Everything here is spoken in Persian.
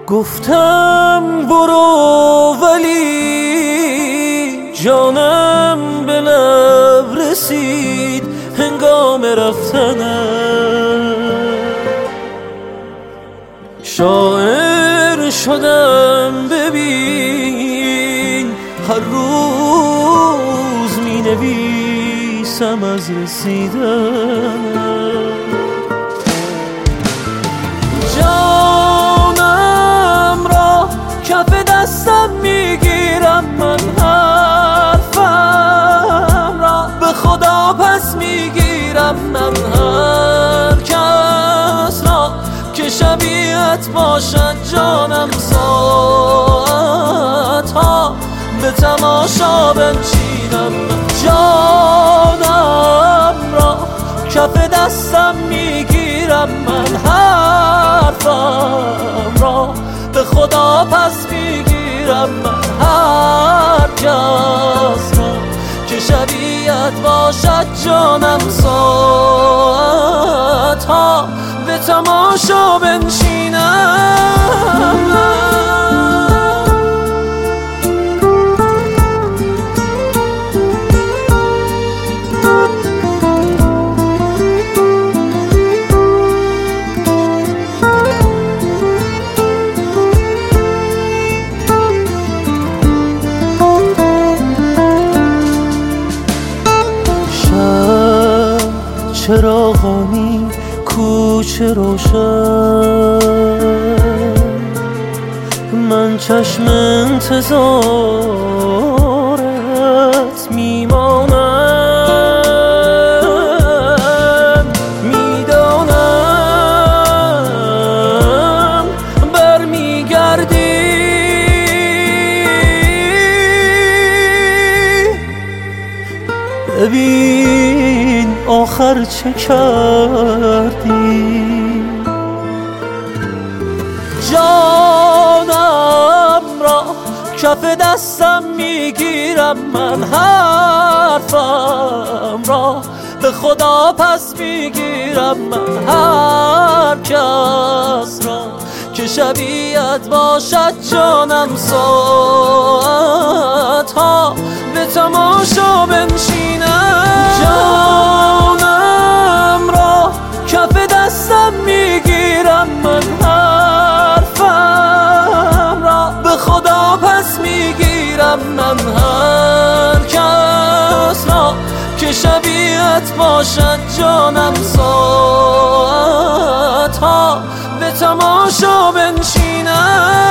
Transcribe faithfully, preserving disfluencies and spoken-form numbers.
گفتم برو ولی جانم به لب رسید هنگام رفتنم. شاعر شدم ببین هر روز می نویسم از رسیدنم. جانم را کف دستم میگیرم، من حرفم را به خدا پس میگیرم. من هر کس را که شبیهت باشد جانم ساعت ها به تماشا بنشینم. جانم را کف دستم میگیرم، من حرفم را به خدا پس میگیرم. من هر کس را که شبیهت باشد جانم ساعت ها به تماشا بنشینم. چراغانی کوچه روشن، من چشم انتظارت میمانم. میدانم برمیگردی، ببین آخر چه کردی. جانم را کف دستم میگیرم، من حرفم را به خدا پس میگیرم. من هر کس را که شبیهت باشد جانم ساعت ها به تماشا بنشینم. جانم را کف دستم میگیرم، من حرفم را به خدا پس میگیرم. من هر کس را که شبیهت باشد جانم ساعت ها به تماشا بنشینم.